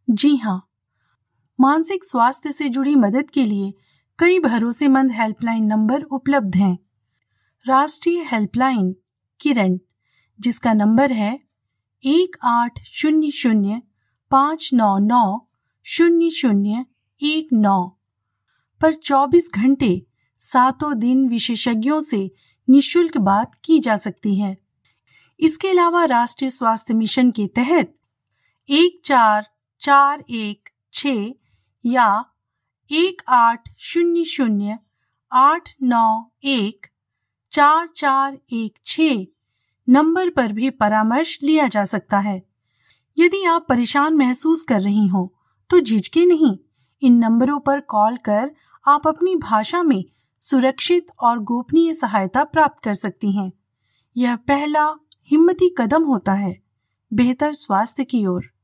जी हाँ, मानसिक स्वास्थ्य से जुड़ी मदद के लिए कई भरोसेमंद हेल्पलाइन नंबर उपलब्ध हैं। राष्ट्रीय हेल्पलाइन किरण, जिसका नंबर है 1800-599-0019 पर 24 घंटे 7 दिन विशेषज्ञों से निःशुल्क बात की जा सकती है। इसके अलावा राष्ट्रीय स्वास्थ्य मिशन के तहत 14416 या 1800-891-4416 नंबर पर भी परामर्श लिया जा सकता है। यदि आप परेशान महसूस कर रही हों तो झिझकें नहीं। इन नंबरों पर कॉल कर आप अपनी भाषा में सुरक्षित और गोपनीय सहायता प्राप्त कर सकती हैं। यह पहला हिम्मती कदम होता है बेहतर स्वास्थ्य की ओर।